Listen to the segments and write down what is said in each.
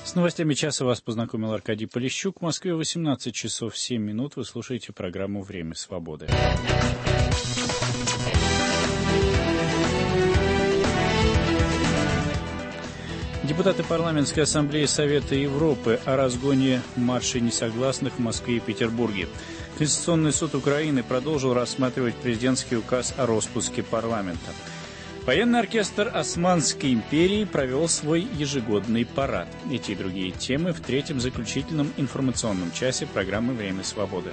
С новостями часа вас познакомил Аркадий Полищук. В Москве 18 часов 7 минут. Вы слушаете программу «Время свободы». Депутаты Парламентской ассамблеи Совета Европы о разгоне маршей несогласных в Москве и Петербурге. Конституционный суд Украины продолжил рассматривать президентский указ о распуске парламента. Военный оркестр Османской империи провел свой ежегодный парад. Эти и другие темы в третьем заключительном информационном часе программы «Время свободы».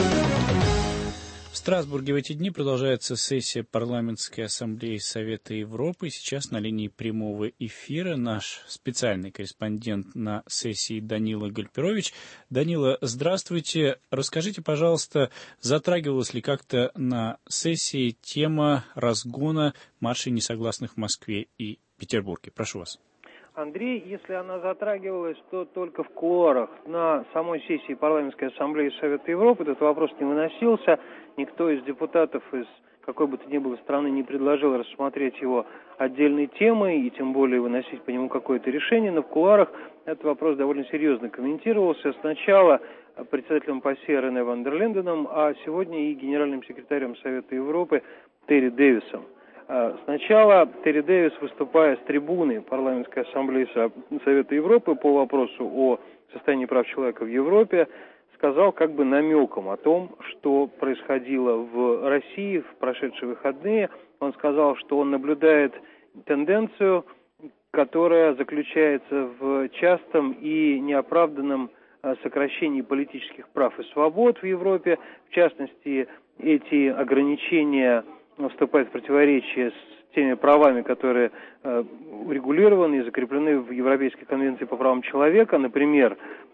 В Страсбурге в эти дни продолжается сессия Парламентской ассамблеи Совета Европы. Сейчас на линии прямого эфира наш специальный корреспондент на сессии Данила Гальперович. Данила, здравствуйте. Расскажите, пожалуйста, затрагивалась ли как-то на сессии тема разгона маршей несогласных в Москве и Петербурге? Прошу вас. Андрей, если она затрагивалась, то только в кулуарах. На самой сессии Парламентской ассамблеи Совета Европы этот вопрос не выносился. Никто из депутатов из какой бы то ни было страны не предложил рассмотреть его отдельной темой и тем более выносить по нему какое-то решение. Но в кулуарах этот вопрос довольно серьезно комментировался. Сначала председателем ПАСЕ Рене ван дер Линденом, а сегодня и генеральным секретарем Совета Европы Терри Дэвисом. Сначала Терри Дэвис, выступая с трибуны Парламентской ассамблеи Совета Европы по вопросу о состоянии прав человека в Европе, сказал как бы намеком о том, что происходило в России в прошедшие выходные. Он сказал, что он наблюдает тенденцию, которая заключается в частом и неоправданном сокращении политических прав и свобод в Европе. В частности, эти ограничения вступает в противоречие с теми правами, которые урегулированы и закреплены в Европейской конвенции по правам человека, например,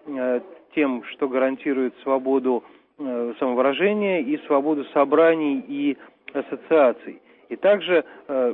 тем, что гарантирует свободу самовыражения и свободу собраний и ассоциаций. И также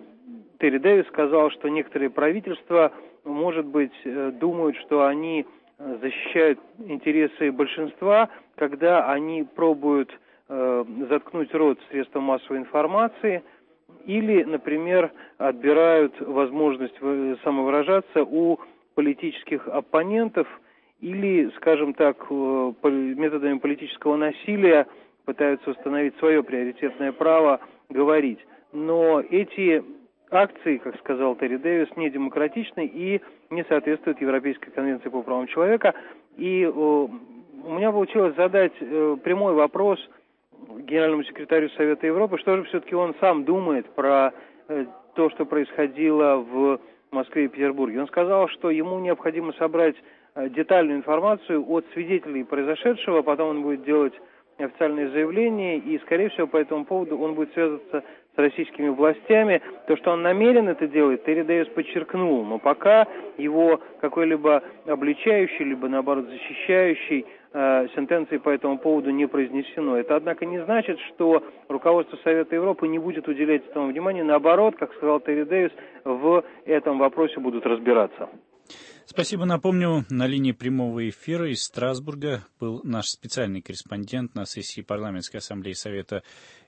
Терри Дэвис сказал, что некоторые правительства, может быть, думают, что они защищают интересы большинства, когда они пробуют заткнуть рот средствам массовой информации или, например, отбирают возможность самовыражаться у политических оппонентов или, скажем так, методами политического насилия пытаются установить свое приоритетное право говорить. Но эти акции, как сказал Терри Дэвис, не демократичны и не соответствуют Европейской конвенции по правам человека. И у меня получилось задать прямой вопрос генеральному секретарю Совета Европы, что же все-таки он сам думает про то, что происходило в Москве и Петербурге. Он сказал, что ему необходимо собрать детальную информацию от свидетелей произошедшего, потом он будет делать официальные заявления, и, скорее всего, по этому поводу он будет связываться с российскими властями. То, что он намерен это делать, Терри Дэвис подчеркнул, но пока его какой-либо обличающий, либо, наоборот, защищающий сентенции по этому поводу не произнесено. Это, однако, не значит, что руководство Совета Европы не будет уделять этому внимания. Наоборот, как сказал Терри Дэвис, в этом вопросе будут разбираться. Спасибо. Напомню, на линии прямого эфира из Страсбурга был наш специальный корреспондент на сессии Парламентской ассамблеи Совета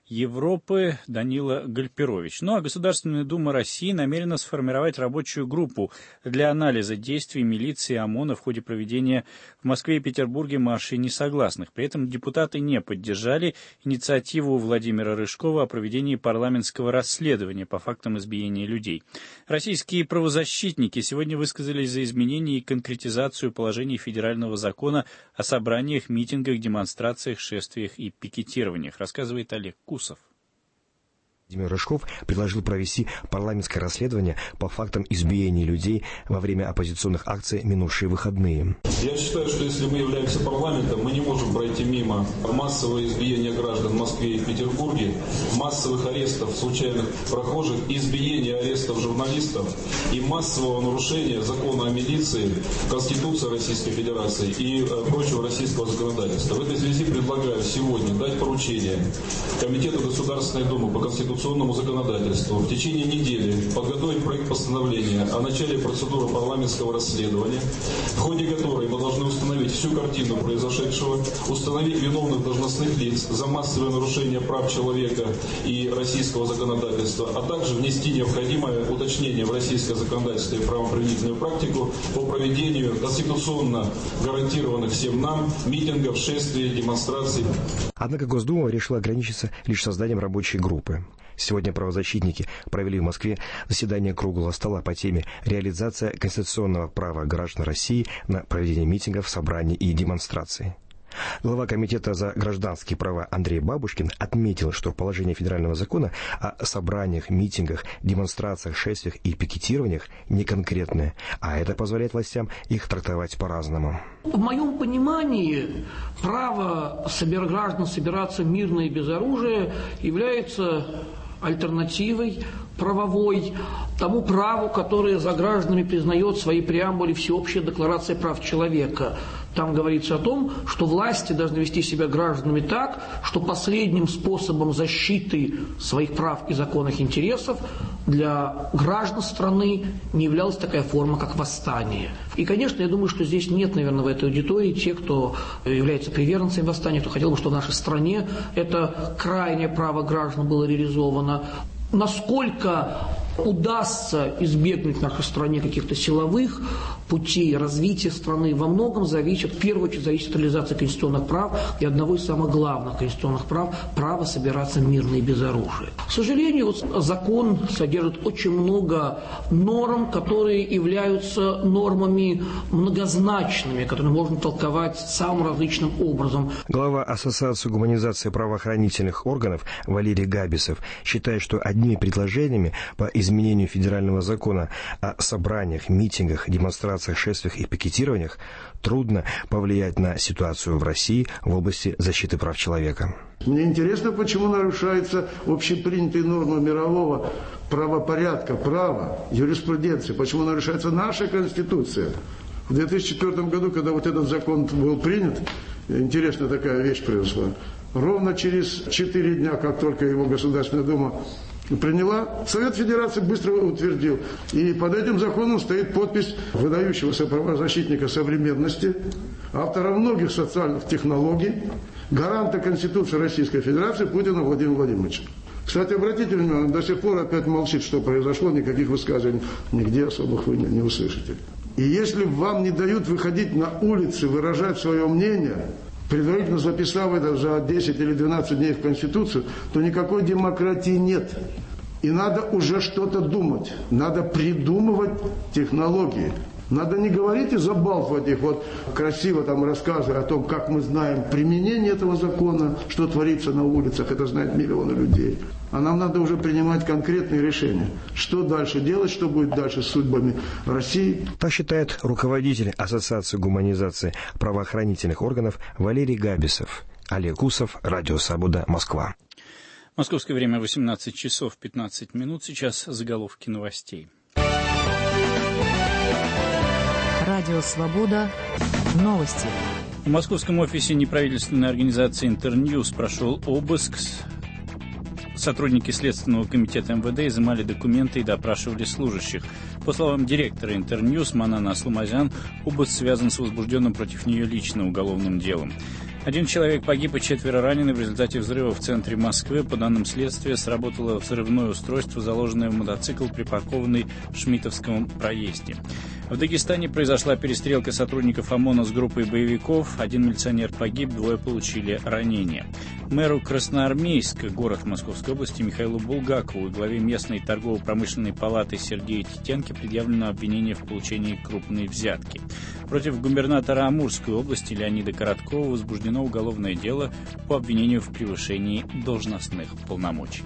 Европы Данила Гальперович. Ну а Государственная Дума России намерена сформировать рабочую группу для анализа действий милиции и ОМОНа в ходе проведения в Москве и Петербурге маршей несогласных. При этом депутаты не поддержали инициативу Владимира Рыжкова о проведении парламентского расследования по фактам избиения людей. Российские правозащитники сегодня высказались за изменение и конкретизацию положений федерального закона о собраниях, митингах, демонстрациях, шествиях и пикетированиях, рассказывает Олег Кусов. Владимир Рыжков предложил провести парламентское расследование по фактам избиения людей во время оппозиционных акций минувшие выходные. Я считаю, что если мы являемся парламентом, мы не можем пройти мимо массового избиения граждан в Москве и в Петербурге, массовых арестов случайных прохожих, избиения арестов журналистов и массового нарушения закона о милиции, Конституции Российской Федерации и прочего российского законодательства. В этой связи предлагаю сегодня дать поручение Комитету Государственной Думы по Конституции конституционному законодательству в течение недели подготовить проект постановления о начале процедуры парламентского расследования, в ходе которой мы должны установить всю картину произошедшего, установить виновных должностных лиц за массовое нарушение прав человека и российского законодательства, а также внести необходимое уточнение в российское законодательство и правоприменительную практику по проведению конституционно гарантированных всем нам митингов, шествий, демонстраций. Однако Госдума решила ограничиться лишь созданием рабочей группы. Сегодня правозащитники провели в Москве заседание круглого стола по теме «Реализация конституционного права граждан России на проведение митингов, собраний и демонстраций». Глава Комитета за гражданские права Андрей Бабушкин отметил, что положение федерального закона о собраниях, митингах, демонстрациях, шествиях и пикетированиях не конкретное, а это позволяет властям их трактовать по-разному. В моем понимании право граждан собираться мирно и без оружия является альтернативой правовой тому праву, которое за гражданами признает в своей преамбуле Всеобщая декларация прав человека. Там говорится о том, что власти должны вести себя гражданами так, что последним способом защиты своих прав и законных интересов для граждан страны не являлась такая форма, как восстание. И, конечно, я думаю, что здесь нет, наверное, в этой аудитории тех, кто является приверженцем восстания, кто хотел бы, чтобы в нашей стране это крайнее право граждан было реализовано. Насколько удастся избегнуть в нашей стране каких-то силовых путей развития страны, во многом зависит, в первую очередь, зависит от реализации конституционных прав и одного из самых главных конституционных прав – право собираться мирно и без оружия. К сожалению, закон содержит очень много норм, которые являются нормами многозначными, которые можно толковать самым различным образом. Глава Ассоциации гуманизации правоохранительных органов Валерий Габисов считает, что одними предложениями по изменению федерального закона о собраниях, митингах, демонстрациях, шествиях и пикетированиях трудно повлиять на ситуацию в России в области защиты прав человека. Мне интересно, почему нарушаются общепринятые нормы мирового правопорядка, права, юриспруденции, почему нарушается наша Конституция. В 2004 году, когда вот этот закон был принят, интересная такая вещь произошла. Ровно через 4 дня, как только его Государственная Дума приняла, Совет Федерации быстро утвердил. И под этим законом стоит подпись выдающегося правозащитника современности, автора многих социальных технологий, гаранта Конституции Российской Федерации Путина Владимира Владимировича. Кстати, обратите внимание, он до сих пор опять молчит, что произошло, никаких высказываний нигде особых вы не услышите. И если вам не дают выходить на улицы, выражать свое мнение, предварительно записав это за 10 или 12 дней в Конституцию, то никакой демократии нет. И надо уже что-то думать. Надо придумывать технологии. Надо не говорить и забалтывать их, вот красиво там рассказывая о том, как мы знаем применение этого закона, что творится на улицах, это знают миллионы людей. А нам надо уже принимать конкретные решения. Что дальше делать, что будет дальше с судьбами России. Так считает руководитель Ассоциации гуманизации правоохранительных органов Валерий Габисов. Олег Усов, Радио Свобода, Москва. Московское время 18 часов 15 минут. Сейчас заголовки новостей. Радио Свобода. Новости. В московском офисе неправительственной организации «Интерньюз» прошел обыск. Сотрудники Следственного комитета МВД изымали документы и допрашивали служащих. По словам директора «Интерньюз» Манана Аслумазян, обыск связан с возбужденным против нее лично уголовным делом. 1 человек погиб и 4 ранены в результате взрыва в центре Москвы. По данным следствия, сработало взрывное устройство, заложенное в мотоцикл, припаркованный в Шмитовском проезде. В Дагестане произошла перестрелка сотрудников ОМОНа с группой боевиков. 1 милиционер погиб, 2 получили ранения. Мэру Красноармейска, город Московской области, Михаилу Булгакову и главе местной торгово-промышленной палаты Сергею Титенко предъявлено обвинение в получении крупной взятки. Против губернатора Амурской области Леонида Короткова возбуждено уголовное дело по обвинению в превышении должностных полномочий.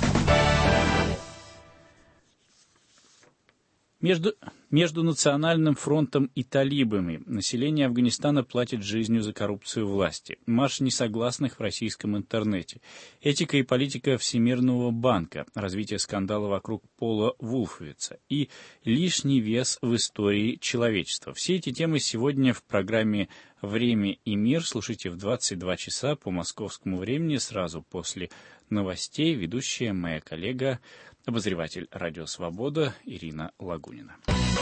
Между Национальным фронтом и талибами население Афганистана платит жизнью за коррупцию власти. Марш несогласных в российском интернете. Этика и политика Всемирного банка. Развитие скандала вокруг Пола Вулфовица. И лишний вес в истории человечества. Все эти темы сегодня в программе «Время и мир». Слушайте в 22 часа по московскому времени, сразу после новостей ведущая моя коллега, обозреватель «Радио Свобода» Ирина Лагунина.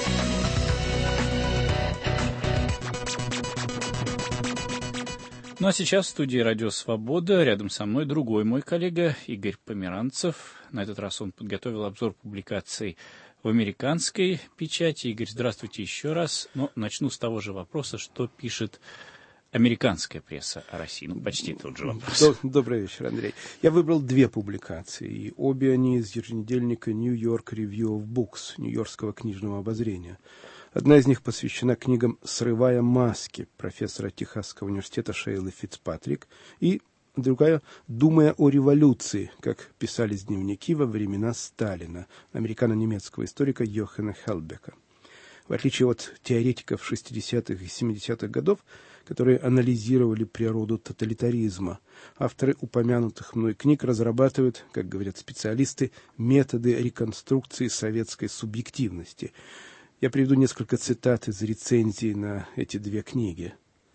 Ну а сейчас в студии «Радио Свобода» рядом со мной другой мой коллега Игорь Померанцев. На этот раз он подготовил обзор публикаций в американской печати. Игорь, здравствуйте еще раз. Но начну с того же вопроса, что пишет американская пресса о России. Ну, почти тот же вопрос. Добрый вечер, Андрей. Я выбрал две публикации, и обе они из еженедельника New York Review of Books, Нью-Йоркского книжного обозрения. Одна из них посвящена книгам «Срывая маски» профессора Техасского университета Шейлы Фицпатрик, и другая «Думая о революции», как писались дневники во времена Сталина, американо-немецкого историка Йохана Хелбека. В отличие от теоретиков 60-х и 70-х годов, которые анализировали природу тоталитаризма, авторы упомянутых мной книг разрабатывают, как говорят специалисты, методы реконструкции советской субъективности. Я приведу несколько цитат из рецензий на эти две книги.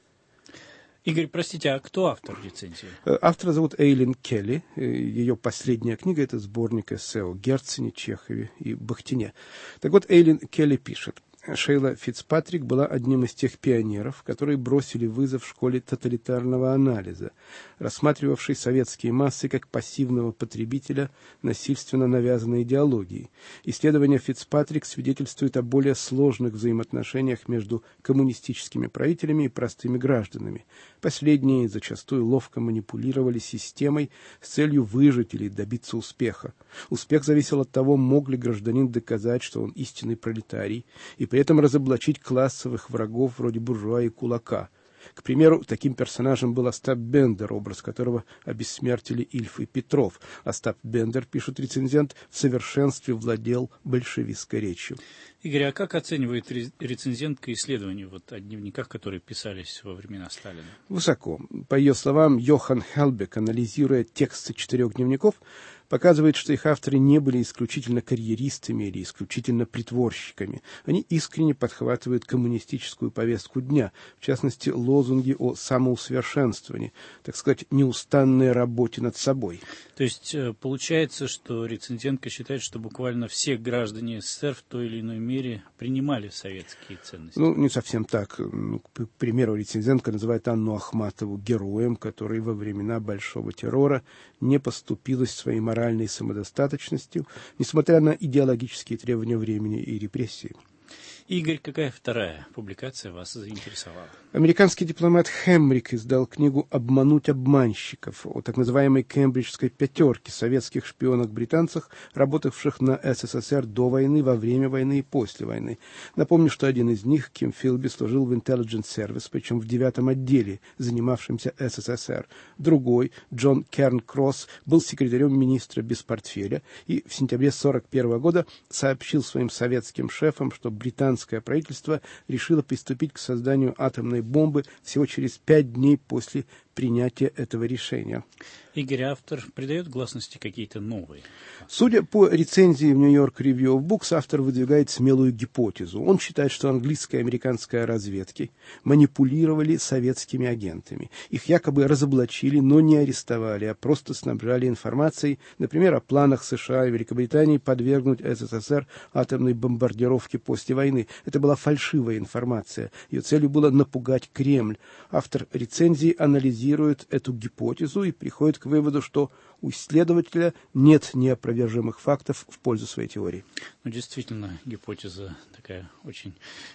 Игорь, простите, а кто автор рецензии? Автора зовут Эйлин Келли. Ее последняя книга – это сборник эссе о Герцене, Чехове и Бахтине. Так вот, Эйлин Келли пишет. Шейла Фицпатрик была одним из тех пионеров, которые бросили вызов в школе тоталитарного анализа, рассматривавшей советские массы как пассивного потребителя насильственно навязанной идеологии. Исследования Фицпатрик свидетельствуют о более сложных взаимоотношениях между коммунистическими правителями и простыми гражданами. Последние зачастую ловко манипулировали системой с целью выжить или добиться успеха. Успех зависел от того, мог ли гражданин доказать, что он истинный пролетарий, и при этом разоблачить классовых врагов вроде буржуа и кулака. К примеру, таким персонажем был Остап Бендер, образ которого обессмертили Ильф и Петров. Остап Бендер, пишет рецензент, в совершенстве владел большевистской речью. Игорь, а как оценивает рецензентка исследования о дневниках, которые писались во времена Сталина? Высоко. По ее словам, Йохан Хелбек, анализируя тексты 4 дневников, показывает, что их авторы не были исключительно карьеристами или исключительно притворщиками. Они искренне подхватывают коммунистическую повестку дня, в частности, лозунги о самоусовершенствовании, так сказать, неустанной работе над собой. То есть получается, что рецензентка считает, что буквально все граждане СССР в той или иной мере принимали советские ценности? Ну, не совсем так. К примеру, рецензентка называет Анну Ахматову героем, который во времена Большого террора не поступилась своей моральной самодостаточностью, несмотря на идеологические требования времени и репрессии. Игорь, какая вторая публикация вас заинтересовала? Американский дипломат Хемрик издал книгу «Обмануть обманщиков» о так называемой Кембриджской пятерке советских шпионах-британцах, работавших на СССР до войны, во время войны и после войны. Напомню, что один из них, Ким Филби, служил в Intelligence Service, причем в 9-м отделе, занимавшемся СССР. Другой, Джон Керн-Кросс, был секретарем министра без портфеля и в сентябре 1941 года сообщил своим советским шефам, что британское правительство решило приступить к созданию атомной бомбы всего через 5 дней после принятия этого решения. Игорь, автор придает гласности какие-то новые? Судя по рецензии в New York Review of Books, автор выдвигает смелую гипотезу. Он считает, что английская и американская разведки манипулировали советскими агентами. Их якобы разоблачили, но не арестовали, а просто снабжали информацией, например, о планах США и Великобритании подвергнуть СССР атомной бомбардировке после войны. Это была фальшивая информация. Ее целью было напугать Кремль. Автор рецензии анализирует эту гипотезу и приходит к выводу, что у исследователя нет неопровержимых фактов в пользу своей теории. Ну, действительно, гипотеза такая очень,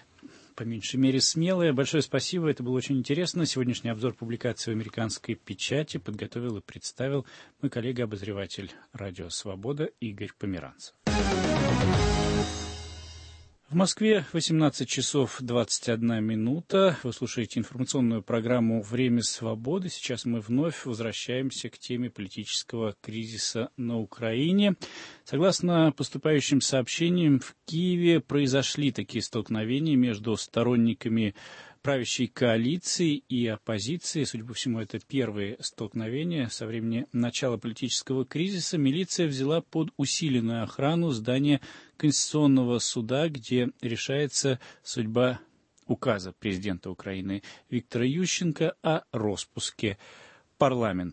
по меньшей мере, смелая. Большое спасибо, это было очень интересно. Сегодняшний обзор публикации в американской печати подготовил и представил мой коллега-обозреватель «Радио Свобода» Игорь Померанцев. В Москве 18 часов 21 минута. Вы слушаете информационную программу «Время свободы». Сейчас мы вновь возвращаемся к теме политического кризиса на Украине. Согласно поступающим сообщениям, в Киеве произошли такие столкновения между сторонниками правящей коалиции и оппозиции. Судя по всему, это первые столкновения. Со времени начала политического кризиса милиция взяла под усиленную охрану здание Конституционного суда, где решается судьба указа президента Украины Виктора Ющенко о распуске парламента.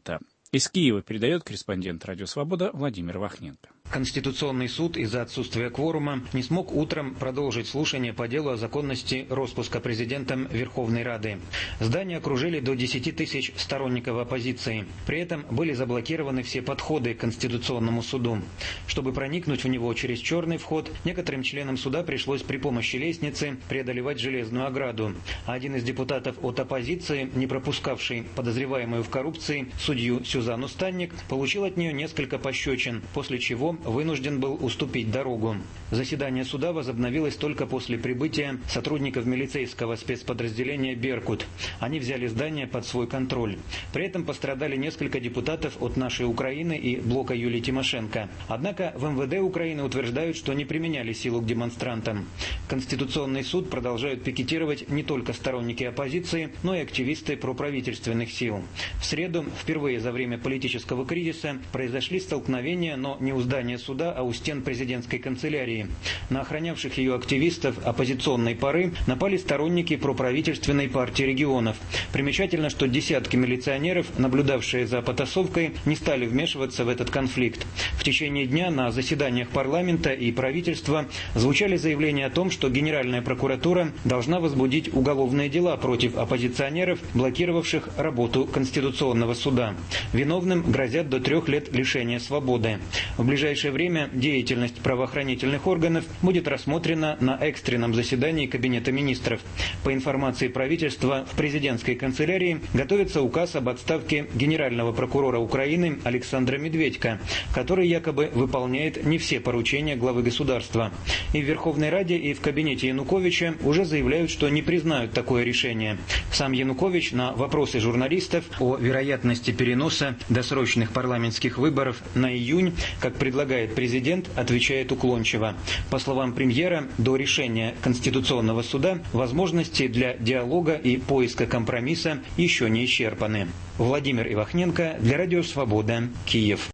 Из Киева передает корреспондент «Радио Свобода» Владимир Вахненко. Конституционный суд из-за отсутствия кворума не смог утром продолжить слушание по делу о законности роспуска президентом Верховной Рады. Здание окружили до 10 тысяч сторонников оппозиции. При этом были заблокированы все подходы к Конституционному суду. Чтобы проникнуть в него через черный вход, некоторым членам суда пришлось при помощи лестницы преодолевать железную ограду. Один из депутатов от оппозиции, не пропускавший подозреваемую в коррупции судью Сюзанну Станник, получил от нее несколько пощечин, после чего вынужден был уступить дорогу. Заседание суда возобновилось только после прибытия сотрудников милицейского спецподразделения «Беркут». Они взяли здание под свой контроль. При этом пострадали несколько депутатов от «Нашей Украины» и блока Юлии Тимошенко. Однако в МВД Украины утверждают, что не применяли силу к демонстрантам. Конституционный суд продолжают пикетировать не только сторонники оппозиции, но и активисты проправительственных сил. В среду, впервые за время политического кризиса, произошли столкновения, но не у здания суда, а у стен президентской канцелярии. На охранявших ее активистов оппозиционной поры напали сторонники проправительственной партии регионов. Примечательно, что десятки милиционеров, наблюдавшие за потасовкой, не стали вмешиваться в этот конфликт. В течение дня на заседаниях парламента и правительства звучали заявления о том, что Генеральная прокуратура должна возбудить уголовные дела против оппозиционеров, блокировавших работу Конституционного суда. Виновным грозят до 3 лет лишения свободы. В ближайшее время деятельность правоохранительных органов будет рассмотрена на экстренном заседании Кабинета министров. По информации правительства, в президентской канцелярии готовится указ об отставке генерального прокурора Украины Александра Медведька, который якобы выполняет не все поручения главы государства. И в Верховной Раде, и в кабинете Януковича уже заявляют, что не признают такое решение. Сам Янукович на вопросы журналистов о вероятности переноса досрочных парламентских выборов на июнь, как предлагает президент, отвечает уклончиво. По словам премьера, до решения Конституционного суда возможности для диалога и поиска компромисса еще не исчерпаны. Владимир Ивахненко для Радио Свобода, Киев.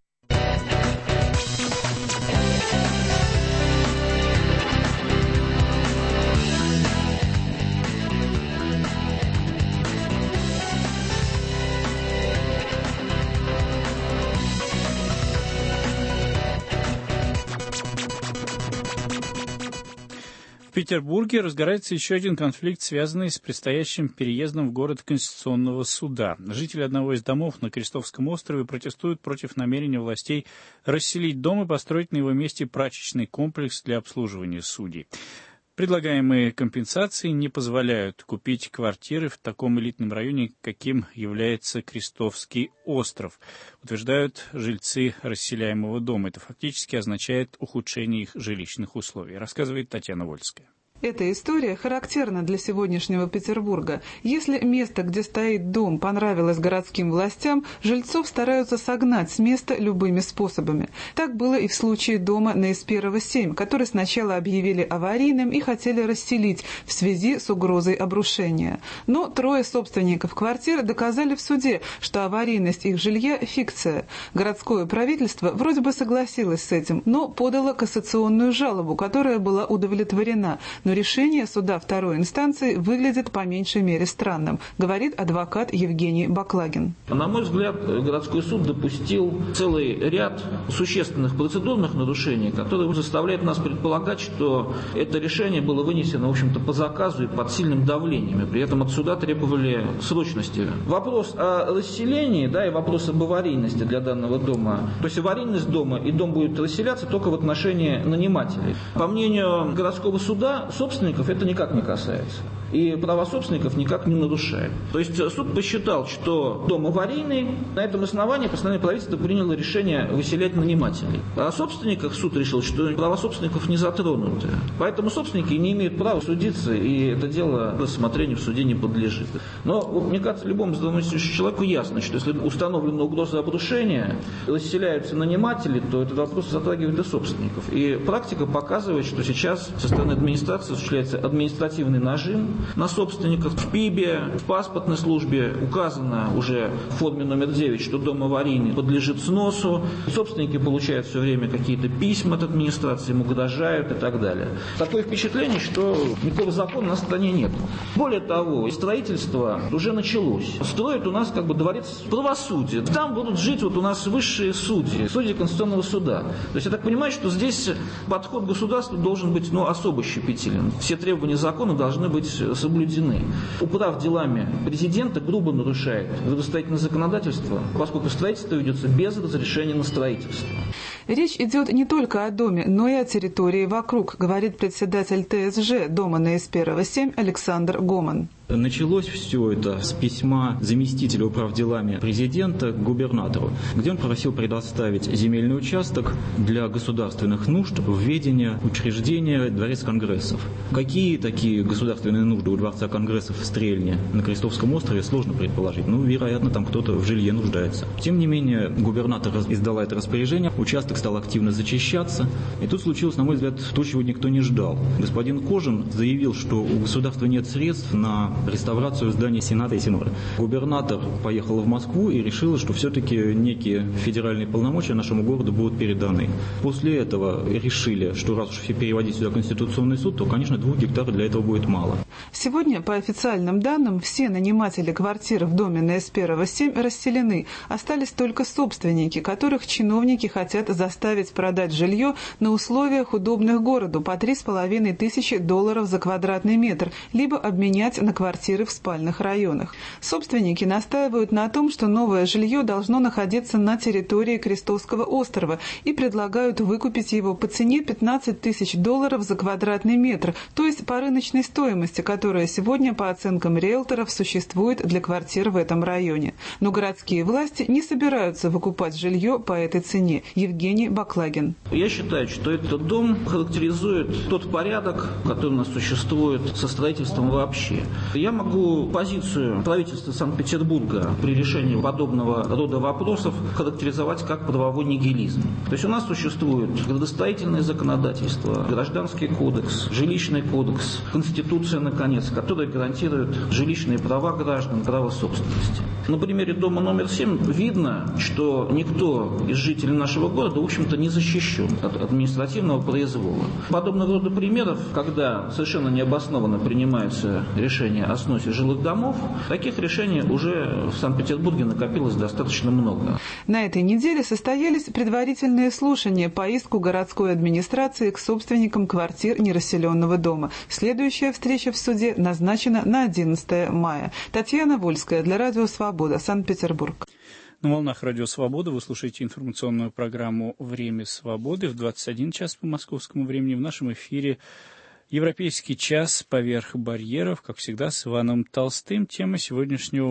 В Петербурге разгорается еще один конфликт, связанный с предстоящим переездом в город Конституционного суда. Жители одного из домов на Крестовском острове протестуют против намерения властей расселить дом и построить на его месте прачечный комплекс для обслуживания судей. Предлагаемые компенсации не позволяют купить квартиры в таком элитном районе, каким является Крестовский остров, утверждают жильцы расселяемого дома. Это фактически означает ухудшение их жилищных условий, рассказывает Татьяна Вольская. Эта история характерна для сегодняшнего Петербурга. Если место, где стоит дом, понравилось городским властям, жильцов стараются согнать с места любыми способами. Так было и в случае дома на Эсперова 7, который сначала объявили аварийным и хотели расселить в связи с угрозой обрушения. Но 3 собственников квартир доказали в суде, что аварийность их жилья – фикция. Городское правительство вроде бы согласилось с этим, но подало кассационную жалобу, которая была удовлетворена. Но решение суда второй инстанции выглядит по меньшей мере странным, говорит адвокат Евгений Баклагин. На мой взгляд, городской суд допустил целый ряд существенных процедурных нарушений, которые заставляют нас предполагать, что это решение было вынесено, в общем-то, по заказу и под сильным давлением, и при этом от суда требовали срочности. Вопрос о расселении, и вопрос об аварийности для данного дома, то есть аварийность дома и дом будет расселяться только в отношении нанимателей. По мнению городского суда, собственников это никак не касается. И права собственников никак не нарушает. То есть суд посчитал, что дом аварийный. На этом основании постановление правительства приняло решение выселять нанимателей. А о собственниках суд решил, что права собственников не затронуты. Поэтому собственники не имеют права судиться, и это дело рассмотрению в суде не подлежит. Но, мне кажется, любому здравомыслящему человеку ясно, что если установлена угроза обрушения, расселяются наниматели, то этот вопрос затрагивает и собственников. И практика показывает, что сейчас со стороны администрации осуществляется административный нажим на собственников. В ПИБе, в паспортной службе указано уже в форме номер 9, что дом аварийный подлежит сносу. Собственники получают все время какие-то письма от администрации, ему угрожают и так далее. Такое впечатление, что никакого закона на стране нет. Более того, строительство уже началось. Строят у нас как бы дворец правосудия. Там будут жить вот у нас высшие судьи Конституционного суда. То есть я так понимаю, что здесь подход государства должен быть особо щепетилен. Все требования закона должны быть соблюдены. Управ делами президента грубо нарушает градостроительное законодательство, поскольку строительство ведется без разрешения на строительство. Речь идет не только о доме, но и о территории вокруг, говорит председатель ТСЖ дома на Эсперова 7 Александр Гоман. Началось все это с письма заместителя управделами президента к губернатору, где он просил предоставить земельный участок для государственных нужд в ведение учреждения Дворец Конгрессов. Какие такие государственные нужды у Дворца Конгрессов в Стрельне на Крестовском острове, сложно предположить. Вероятно, там кто-то в жилье нуждается. Тем не менее, губернатор издал это распоряжение, участок стал активно зачищаться, и тут случилось, на мой взгляд, то, чего никто не ждал. Господин Кожин заявил, что у государства нет средств на реставрацию здания Сената и Синода. Губернатор поехал в Москву и решил, что все-таки некие федеральные полномочия нашему городу будут переданы. После этого решили, что раз уж переводить сюда Конституционный суд, то, конечно, 2 гектаров для этого будет мало. Сегодня, по официальным данным, все наниматели квартир в доме на Эсперова 7 расселены. Остались только собственники, которых чиновники хотят заставить продать жилье на условиях, удобных городу, по $3500 за квадратный метр, либо обменять на квартиры в спальных районах. Собственники настаивают на том, что новое жилье должно находиться на территории Крестовского острова и предлагают выкупить его по цене $15 000 за квадратный метр, то есть по рыночной стоимости, которая сегодня, по оценкам риэлторов, существует для квартир в этом районе. Но городские власти не собираются выкупать жилье по этой цене. Евгений Баклагин. Я считаю, что этот дом характеризует тот порядок, который у нас существует со строительством вообще. Я могу позицию правительства Санкт-Петербурга при решении подобного рода вопросов характеризовать как правовой нигилизм. То есть у нас существует градостроительное законодательство, гражданский кодекс, жилищный кодекс, конституция, наконец, которые гарантируют жилищные права граждан, право собственности. На примере дома номер 7 видно, что никто из жителей нашего города, в общем-то, не защищен от административного произвола. Подобного рода примеров, когда совершенно необоснованно принимаются решения о сносе жилых домов, таких решений уже в Санкт-Петербурге накопилось достаточно много. На этой неделе состоялись предварительные слушания по иску городской администрации к собственникам квартир нерасселенного дома. Следующая встреча в суде назначена на 11 мая. Татьяна Вольская для Радио Свобода, Санкт-Петербург. На волнах Радио Свобода вы слушаете информационную программу «Время свободы» в 21 час по московскому времени. В нашем эфире «Европейский час поверх барьеров», как всегда, с Иваном Толстым. Тема сегодняшнего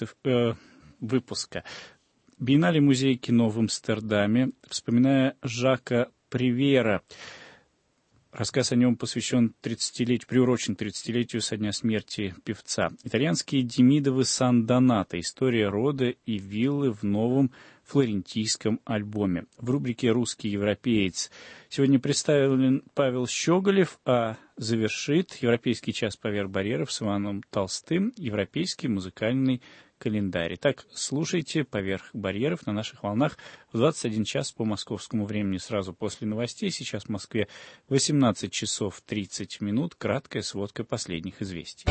выпуска. Биеннале музея кино в Амстердаме, вспоминая Жака Привьера. Рассказ о нем посвящен приурочен 30-летию со дня смерти певца. Итальянские Демидовы Сан-Донато. История рода и виллы в новом флорентийском альбоме. В рубрике «Русский европеец» сегодня представлен Павел Щеголев, а завершит «Европейский час поверх барьеров» с Иваном Толстым «Европейский музыкальный календарь». Итак, слушайте «Поверх барьеров» на наших волнах в 21 час по московскому времени сразу после новостей. Сейчас в Москве 18 часов 30 минут. Краткая сводка последних известий.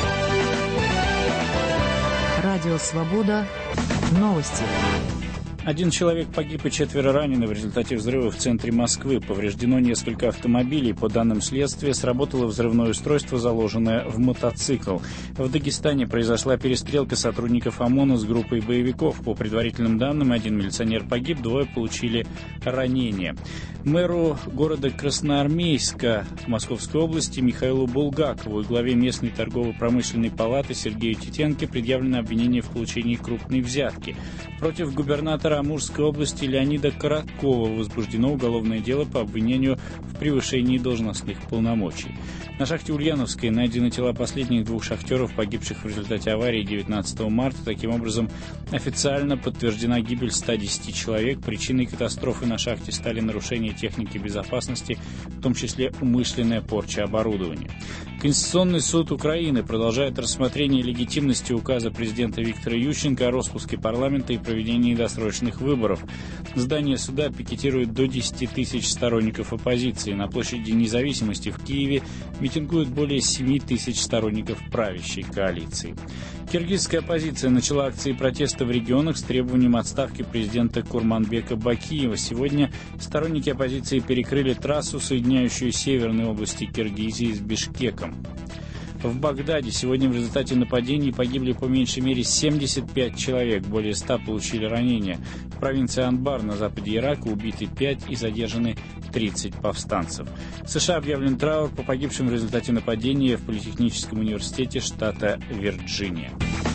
Радио «Свобода». Новости. 1 человек погиб и 4 ранены в результате взрыва в центре Москвы. Повреждено несколько автомобилей. По данным следствия, сработало взрывное устройство, заложенное в мотоцикл. В Дагестане произошла перестрелка сотрудников ОМОНа с группой боевиков. По предварительным данным, 1 милиционер погиб, 2 получили ранения. Мэру города Красноармейска Московской области Михаилу Булгакову и главе местной торгово-промышленной палаты Сергею Титенко предъявлено обвинение в получении крупной взятки. Против губернатора Амурской области Леонида Короткова возбуждено уголовное дело по обвинению в превышении должностных полномочий. На шахте Ульяновской найдены тела последних 2 шахтеров, погибших в результате аварии 19 марта. Таким образом, официально подтверждена гибель 110 человек. Причиной катастрофы на шахте стали нарушения техники безопасности, в том числе умышленная порча оборудования. Конституционный суд Украины продолжает рассмотрение легитимности указа президента Виктора Ющенко о распуске парламента и проведении досрочных выборов. Здание суда пикетирует до 10 тысяч сторонников оппозиции. На площади Независимости в Киеве митингуют более 7 тысяч сторонников правящей коалиции. Киргизская оппозиция начала акции протеста в регионах с требованием отставки президента Курманбека Бакиева. Сегодня сторонники оппозиции перекрыли трассу, соединяющую северные области Киргизии с Бишкеком. В Багдаде сегодня в результате нападений погибли по меньшей мере 75 человек, более 100 получили ранения. В провинции Анбар на западе Ирака убиты 5 и задержаны 30 повстанцев. В США объявлен траур по погибшим в результате нападения в Политехническом университете штата Вирджиния.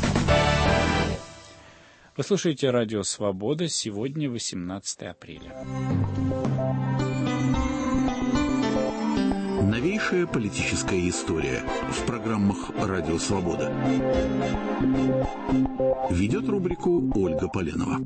Вы слушаете радио «Свобода». Сегодня 18 апреля. Новейшая политическая история в программах «Радио Свобода». Ведет рубрику Ольга Поленова.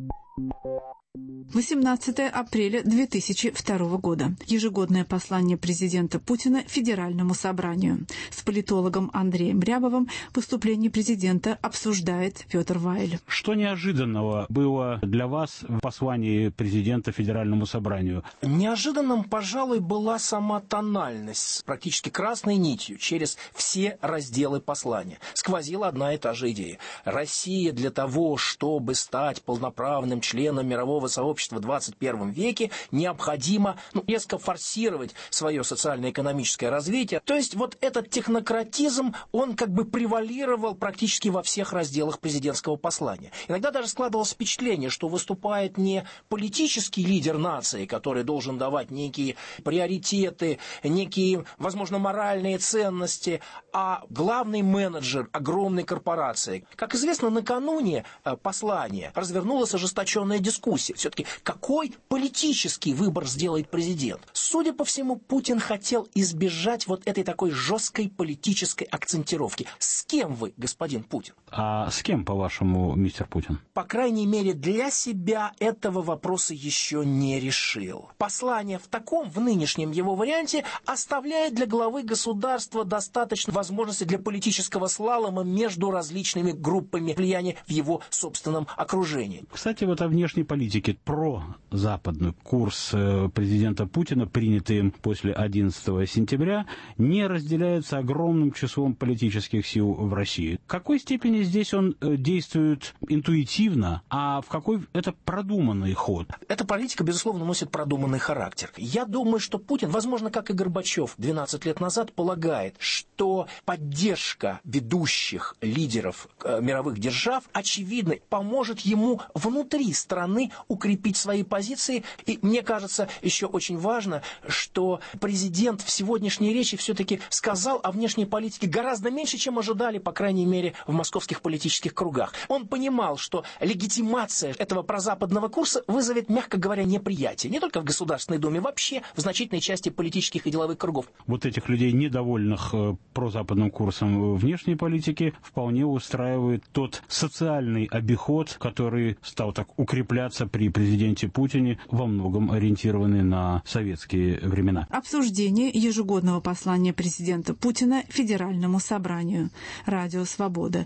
18 апреля 2002 года. Ежегодное послание президента Путина Федеральному собранию. С политологом Андреем Рябовым выступление президента обсуждает Петр Вайль. Что неожиданного было для вас в послании президента Федеральному собранию? Неожиданным, пожалуй, была сама тональность. Практически красной нитью через все разделы послания сквозила одна и та же идея. Россия для того, чтобы стать полноправным членом мирового сообщества в 21 веке, необходимо резко форсировать свое социально-экономическое развитие. То есть вот этот технократизм, он как бы превалировал практически во всех разделах президентского послания. Иногда даже складывалось впечатление, что выступает не политический лидер нации, который должен давать некие приоритеты, некие, возможно, моральные ценности, а главный менеджер огромной корпорации. Как известно, накануне послания развернулась ожесточенная дискуссия. Все-таки какой политический выбор сделает президент? Судя по всему, Путин хотел избежать вот этой такой жесткой политической акцентировки. С кем вы, господин Путин? А с кем, по-вашему, мистер Путин? По крайней мере, для себя этого вопроса еще не решил. Послание в нынешнем его варианте, оставляет для главы государства достаточно возможности для политического слалома между различными группами влияния в его собственном окружении. Кстати, вот о внешней политике. Прозападный курс президента Путина, принятый им после 11 сентября, не разделяется огромным числом политических сил в России. В какой степени здесь он действует интуитивно, а в какой это продуманный ход? Эта политика, безусловно, носит продуманный характер. Я думаю, что Путин, возможно, как и Горбачев 12 лет назад, полагает, что поддержка ведущих лидеров мировых держав, очевидно, поможет ему внутри страны укрепить свои позиции. И мне кажется, еще очень важно, что президент в сегодняшней речи все-таки сказал о внешней политике гораздо меньше, чем ожидали, по крайней мере, в московских политических кругах. Он понимал, что легитимация этого прозападного курса вызовет, мягко говоря, неприятие. Не только в Государственной Думе, вообще в значительной части политических и деловых кругов. Вот этих людей, недовольных прозападным курсом внешней политики, вполне устраивает тот социальный обиход, который стал так укрепляться при президенте Путине, во многом ориентированный на советские времена. Обсуждение ежегодного послания президента Путина Федеральному собранию. Радио «Свобода»,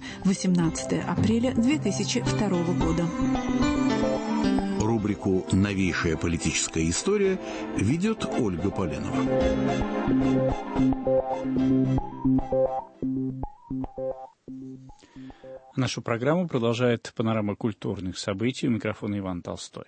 18 апреля 2002 года. Рубрику «Новейшая политическая история» ведет Ольга Поленова. Нашу программу продолжает панорама культурных событий. У микрофона Иван Толстой.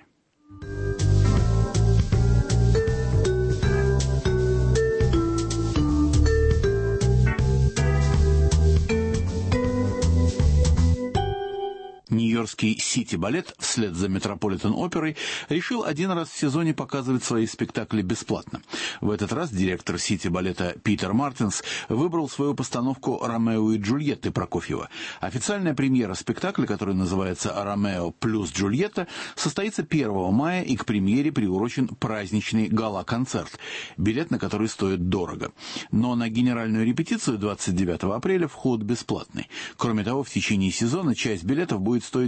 Нью-Йоркский Сити-балет вслед за Метрополитен-оперой решил один раз в сезоне показывать свои спектакли бесплатно. В этот раз директор Сити-балета Питер Мартинс выбрал свою постановку «Ромео и Джульетты» Прокофьева. Официальная премьера спектакля, который называется «Ромео плюс Джульетта», состоится 1 мая и к премьере приурочен праздничный гала-концерт, билет на который стоит дорого. Но на генеральную репетицию 29 апреля вход бесплатный. Кроме того, в течение сезона часть билетов будет стоить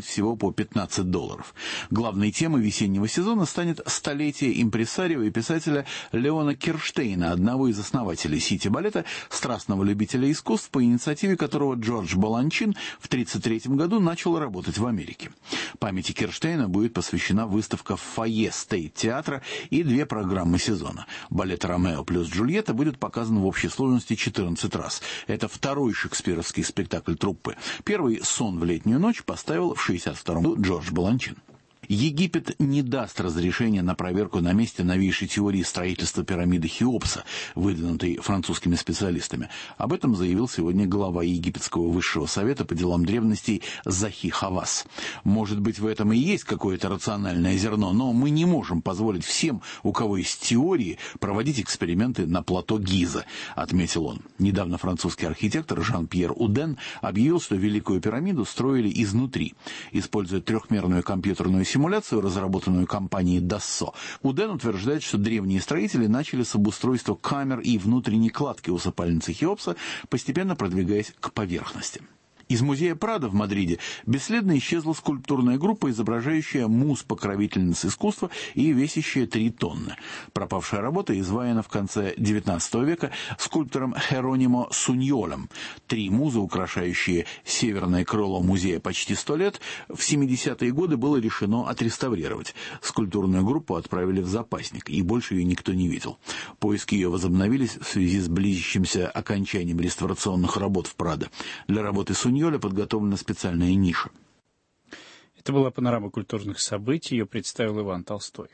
всего по $15. Главной темой весеннего сезона станет столетие импресарио и писателя Леона Кирштейна, одного из основателей Сити-балета, страстного любителя искусств, по инициативе которого Джордж Баланчин в 1933 году начал работать в Америке. Памяти Кирштейна будет посвящена выставка в фойе Стейт-театра и 2 программы сезона. Балет «Ромео плюс Джульетта» будет показан в общей сложности 14 раз. Это второй шекспировский спектакль труппы. Первый «Сон в летнюю ночь» поставил в 1962 году Джордж Баланчин. Египет не даст разрешения на проверку на месте новейшей теории строительства пирамиды Хеопса, выдвинутой французскими специалистами. Об этом заявил сегодня глава Египетского высшего совета по делам древностей Захи Хавас. Может быть, в этом и есть какое-то рациональное зерно, но мы не можем позволить всем, у кого есть теории, проводить эксперименты на плато Гиза, отметил он. Недавно французский архитектор Жан-Пьер Уден объявил, что Великую пирамиду строили изнутри, используя трехмерную компьютерную симуляцию, разработанную компанией Dassault. Уден утверждает, что древние строители начали с обустройства камер и внутренней кладки усыпальницы Хеопса, постепенно продвигаясь к поверхности. Из музея Прадо в Мадриде бесследно исчезла скульптурная группа, изображающая муз-покровительниц искусства и весящая 3 тонны. Пропавшая работа изваяна в конце XIX века скульптором Херонимо Суньолем. 3 музы, украшающие северное крыло музея почти 100 лет, в 70-е годы было решено отреставрировать. Скульптурную группу отправили в запасник, и больше ее никто не видел. Поиски ее возобновились в связи с близящимся окончанием реставрационных работ в Прадо. Для работы Суньоля подготовлена специальная ниша. Это была панорама культурных событий. Ее представил Иван Толстой.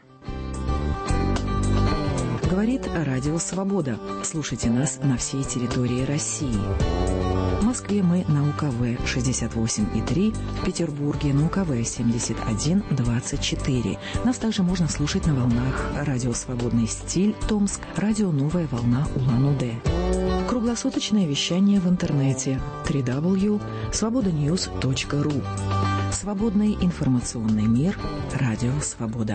Говорит Радио Свобода. Слушайте нас на всей территории России. В Москве мы на УКВ 68,3, в Петербурге на УКВ 71,24. Нас также можно слушать на волнах Радио Свободный стиль Томск, Радио Новая волна Улан-Удэ. Круглосуточное вещание в интернете www.svobodanews.ru. Свободный информационный мир. Радио Свобода.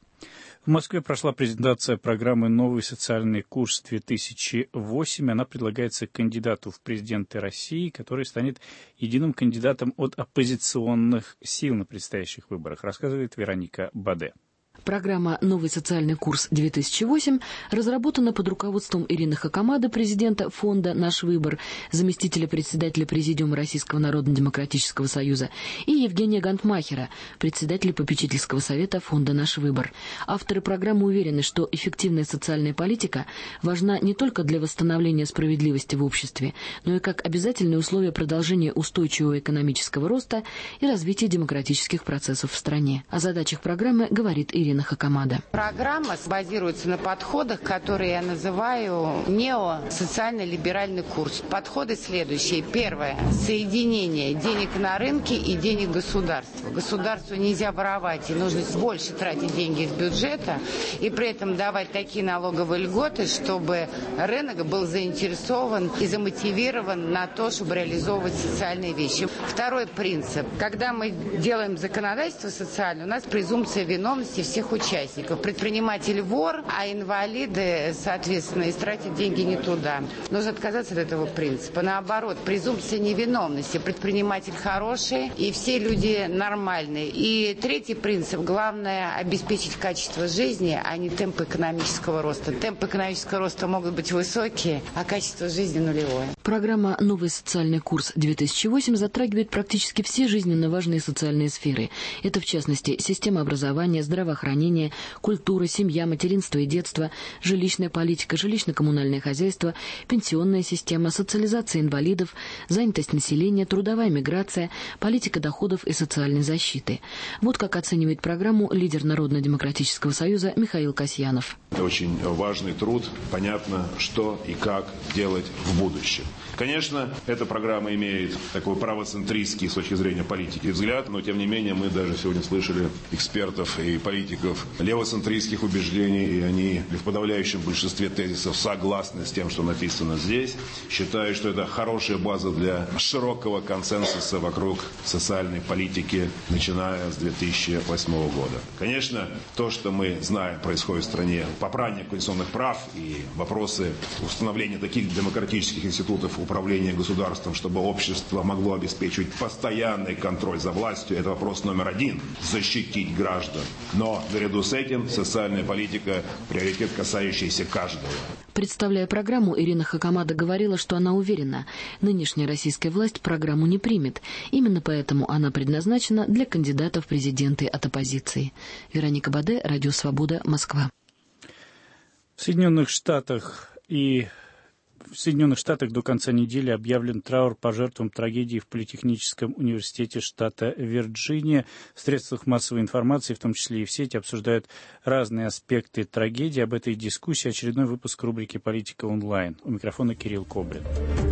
В Москве прошла презентация программы «Новый социальный курс-2008». Она предлагается кандидату в президенты России, который станет единым кандидатом от оппозиционных сил на предстоящих выборах, рассказывает Вероника Баде. Программа «Новый социальный курс-2008» разработана под руководством Ирины Хакамады, президента фонда «Наш выбор», заместителя председателя Президиума Российского народно-демократического союза, и Евгения Гантмахера, председателя попечительского совета фонда «Наш выбор». Авторы программы уверены, что эффективная социальная политика важна не только для восстановления справедливости в обществе, но и как обязательное условие продолжения устойчивого экономического роста и развития демократических процессов в стране. О задачах программы говорит Ирина Хакамада. Программа базируется на подходах, которые я называю неосоциально-либеральный курс. Подходы следующие. Первое. Соединение денег на рынке и денег государства. Государству нельзя воровать, и нужно больше тратить деньги из бюджета, и при этом давать такие налоговые льготы, чтобы рынок был заинтересован и замотивирован на то, чтобы реализовывать социальные вещи. Второй принцип. Когда мы делаем законодательство социальное, у нас презумпция виновности всех участников. Предприниматель вор, а инвалиды, соответственно, истратят деньги не туда. Нужно отказаться от этого принципа. Наоборот, презумпция невиновности. Предприниматель хороший, и все люди нормальные. И третий принцип. Главное обеспечить качество жизни, а не темп экономического роста. Темпы экономического роста могут быть высокие, а качество жизни нулевое. Программа «Новый социальный курс-2008» затрагивает практически все жизненно важные социальные сферы. Это, в частности, система образования, здравоохранения, культура, семья, материнство и детство, жилищная политика, жилищно-коммунальное хозяйство, пенсионная система, социализация инвалидов, занятость населения, трудовая миграция, политика доходов и социальной защиты. Вот как оценивает программу лидер Народно-демократического союза Михаил Касьянов. Это очень важный труд. Понятно, что и как делать в будущем. Конечно, эта программа имеет такой правоцентристский с точки зрения политики взгляд, но тем не менее мы даже сегодня слышали экспертов и политиков сторонников левоцентристских убеждений, и они в подавляющем большинстве тезисов согласны с тем, что написано здесь. Считаю, что это хорошая база для широкого консенсуса вокруг социальной политики, начиная с 2008 года. Конечно, то, что мы знаем, происходит в стране, попрание конституционных прав и вопросы установления таких демократических институтов управления государством, чтобы общество могло обеспечивать постоянный контроль за властью, это вопрос номер один – защитить граждан. Но наряду с этим социальная политика – приоритет, касающийся каждого. Представляя программу, Ирина Хакамада говорила, что она уверена, нынешняя российская власть программу не примет. Именно поэтому она предназначена для кандидатов в президенты от оппозиции. Вероника Баде, Радио Свобода, Москва. В Соединенных Штатах до конца недели объявлен траур по жертвам трагедии в Политехническом университете штата Вирджиния. В средствах массовой информации, в том числе и в сети, обсуждают разные аспекты трагедии. Об этой дискуссии очередной выпуск рубрики «Политика онлайн». У микрофона Кирилл Кобрин.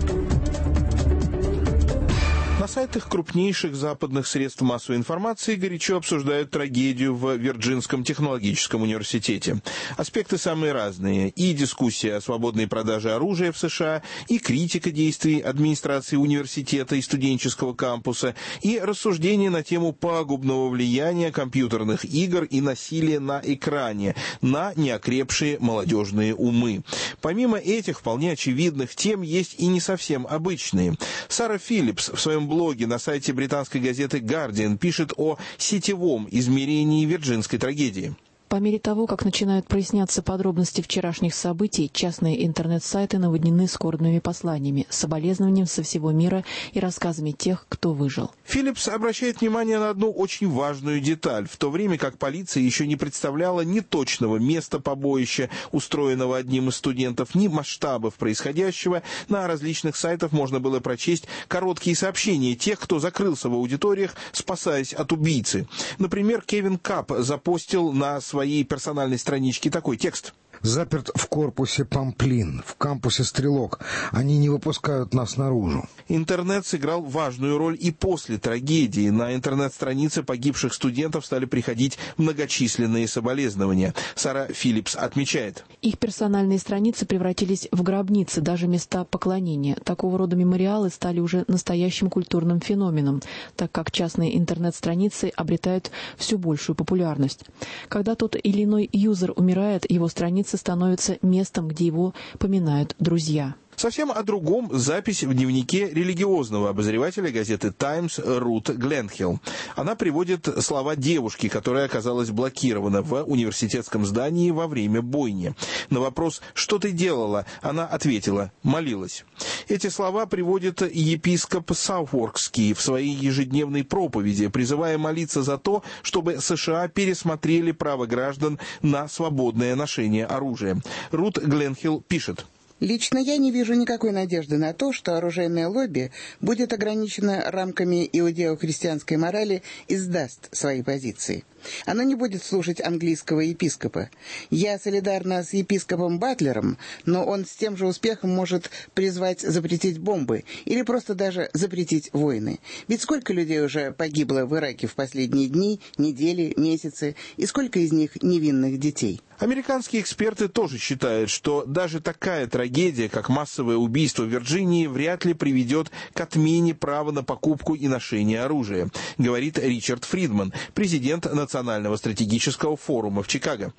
На сайтах крупнейших западных средств массовой информации горячо обсуждают трагедию в Вирджинском технологическом университете. Аспекты самые разные. И дискуссия о свободной продаже оружия в США, и критика действий администрации университета и студенческого кампуса, и рассуждения на тему пагубного влияния компьютерных игр и насилия на экране на неокрепшие молодежные умы. Помимо этих вполне очевидных тем есть и не совсем обычные. Сара Филлипс в своем блоге на сайте британской газеты «Гардиан» пишет о сетевом измерении вирджинской трагедии. По мере того, как начинают проясняться подробности вчерашних событий, частные интернет-сайты наводнены скорбными посланиями, соболезнованием со всего мира и рассказами тех, кто выжил. Филлипс обращает внимание на одну очень важную деталь. В то время как полиция еще не представляла ни точного места побоища, устроенного одним из студентов, ни масштабов происходящего, на различных сайтах можно было прочесть короткие сообщения тех, кто закрылся в аудиториях, спасаясь от убийцы. Например, Кевин Кап запостил на своей персональной страничке такой текст. Заперт в корпусе Памплин, в кампусе Стрелок. Они не выпускают нас наружу. Интернет сыграл важную роль и после трагедии. На интернет-страницы погибших студентов стали приходить многочисленные соболезнования. Сара Филлипс отмечает. Их персональные страницы превратились в гробницы, даже места поклонения. Такого рода мемориалы стали уже настоящим культурным феноменом, так как частные интернет-страницы обретают все большую популярность. Когда тот или иной юзер умирает, его страница становится местом, где его поминают друзья. Совсем о другом запись в дневнике религиозного обозревателя газеты «Таймс» Рут Гленхилл. Она приводит слова девушки, которая оказалась блокирована в университетском здании во время бойни. На вопрос «Что ты делала?» она ответила «Молилась». Эти слова приводит епископ Сауфворкский в своей ежедневной проповеди, призывая молиться за то, чтобы США пересмотрели право граждан на свободное ношение оружия. Рут Гленхилл пишет. Лично я не вижу никакой надежды на то, что оружейное лобби будет ограничено рамками иудео-христианской морали и сдаст свои позиции. Оно не будет слушать английского епископа. Я солидарна с епископом Батлером, но он с тем же успехом может призвать запретить бомбы или просто даже запретить войны. Ведь сколько людей уже погибло в Ираке в последние дни, недели, месяцы, и сколько из них невинных детей? Американские эксперты тоже считают, что даже такая трагедия, как массовое убийство в Вирджинии, вряд ли приведет к отмене права на покупку и ношение оружия, говорит Ричард Фридман, президент Национального стратегического форума в Чикаго.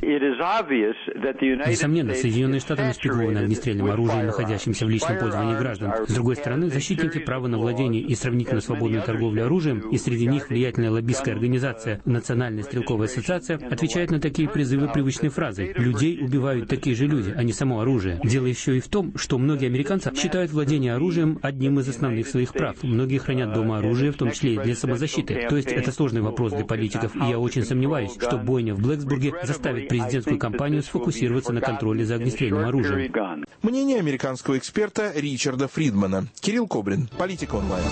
Несомненно, Соединенные Штаты нашпигованы огнестрельным оружием, находящимся в личном пользовании граждан. С другой стороны, защитники права на владение и сравнительно свободную торговлю оружием, и среди них влиятельная лоббистская организация Национальная стрелковая ассоциация, отвечают на такие призывы привычной фразой: «Людей убивают такие же люди, а не само оружие». Дело еще и в том, что многие американцы считают владение оружием одним из основных своих прав. Многие хранят дома оружие, в том числе и для самозащиты. То есть это сложный вопрос для политиков, и я очень сомневаюсь, что бойня в Блэксбурге заставит президентскую кампанию сфокусироваться на контроле за огнестрельным оружием. Мнение американского эксперта Ричарда Фридмана. Кирилл Кобрин, Политика онлайн.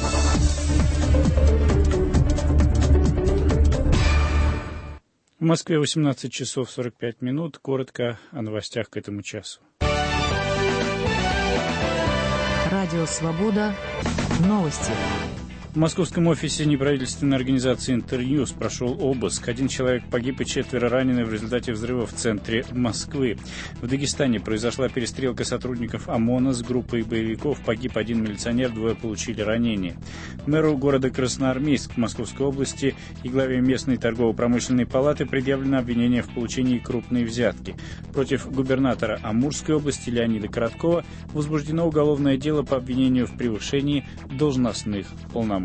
В Москве 18 часов 45 минут. Коротко о новостях к этому часу. Радио «Свобода». Новости. В московском офисе неправительственной организации «Интерньюз» прошел обыск. 1 человек погиб и 4 ранены в результате взрыва в центре Москвы. В Дагестане произошла перестрелка сотрудников ОМОНа с группой боевиков. Погиб 1 милиционер, 2 получили ранения. Мэру города Красноармейск Московской области и главе местной торгово-промышленной палаты предъявлено обвинение в получении крупной взятки. Против губернатора Амурской области Леонида Короткова возбуждено уголовное дело по обвинению в превышении должностных полномочий.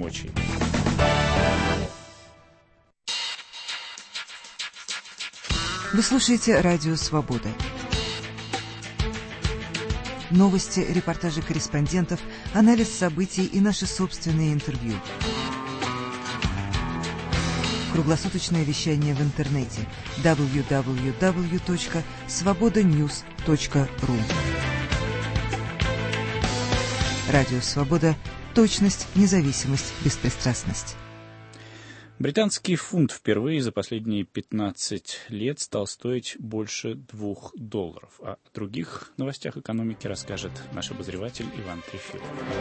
Вы слушаете «Радио Свобода». Новости, репортажи корреспондентов, анализ событий и наши собственные интервью. Круглосуточное вещание в интернете www.svobodanews.ru. Радио Свобода. Точность, независимость, беспристрастность. Британский фунт впервые за последние 15 лет стал стоить больше $2. О других новостях экономики расскажет наш обозреватель Иван Трефилов.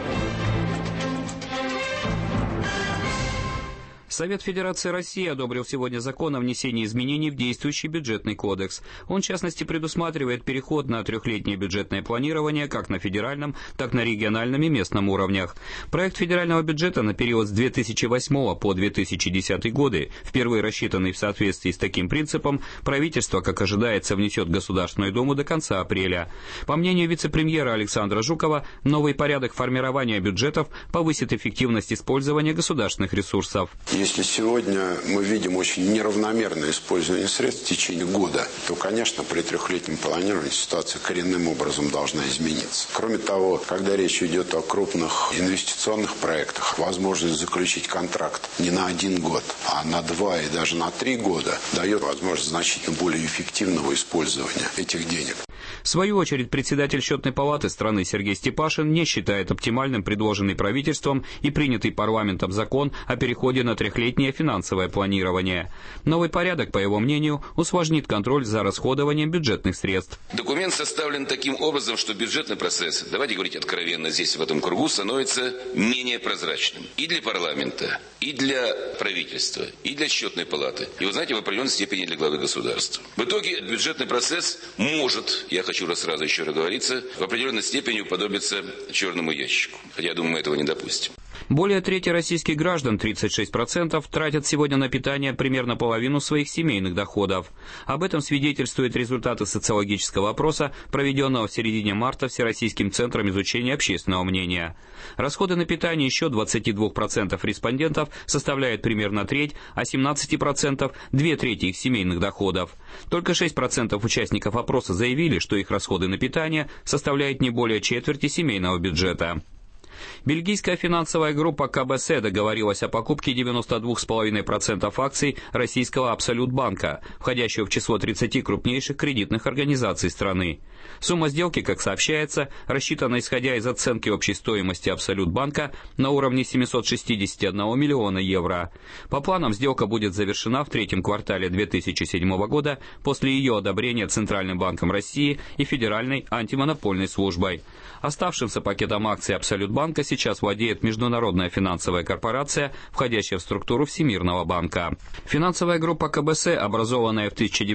Совет Федерации России одобрил сегодня закон о внесении изменений в действующий бюджетный кодекс. Он, в частности, предусматривает переход на 3-летнее бюджетное планирование как на федеральном, так и на региональном и местном уровнях. Проект федерального бюджета на период с 2008 по 2010 годы, впервые рассчитанный в соответствии с таким принципом, правительство, как ожидается, внесет в Государственную Думу до конца апреля. По мнению вице-премьера Александра Жукова, новый порядок формирования бюджетов повысит эффективность использования государственных ресурсов. Если сегодня мы видим очень неравномерное использование средств в течение года, то, конечно, при 3-летнем планировании ситуация коренным образом должна измениться. Кроме того, когда речь идет о крупных инвестиционных проектах, возможность заключить контракт не на 1 год, а на 2 и даже на 3 года дает возможность значительно более эффективного использования этих денег. В свою очередь, председатель Счетной палаты страны Сергей Степашин не считает оптимальным предложенный правительством и принятый парламентом закон о переходе на 3-летнее финансовое планирование. Новый порядок, по его мнению, усложнит контроль за расходованием бюджетных средств. Документ составлен таким образом, что бюджетный процесс, давайте говорить откровенно здесь в этом кругу, становится менее прозрачным и для парламента, и для правительства, и для Счетной палаты, и, вы знаете, в определенной степени для главы государства. В итоге бюджетный процесс может, я хочу сразу еще раз говориться, в определенной степени уподобиться черному ящику. Хотя, я думаю, мы этого не допустим. Более трети российских граждан, 36%, тратят сегодня на питание примерно половину своих семейных доходов. Об этом свидетельствуют результаты социологического опроса, проведенного в середине марта Всероссийским центром изучения общественного мнения. Расходы на питание еще 22% респондентов составляют примерно треть, а 17% – 2/3 их семейных доходов. Только 6% участников опроса заявили, что их расходы на питание составляют не более четверти семейного бюджета. Бельгийская финансовая группа КБС договорилась о покупке 92,5% акций российского Абсолют-банка, входящего в число 30 крупнейших кредитных организаций страны. Сумма сделки, как сообщается, рассчитана исходя из оценки общей стоимости Абсолют-банка на уровне 761 миллиона евро. По планам, сделка будет завершена в 3-м квартале 2007 года после ее одобрения Центральным банком России и Федеральной антимонопольной службой. Оставшимся пакетом акций Абсолют-банка сейчас владеет международная финансовая корпорация, входящая в структуру Всемирного банка. Финансовая группа КБС, образованная в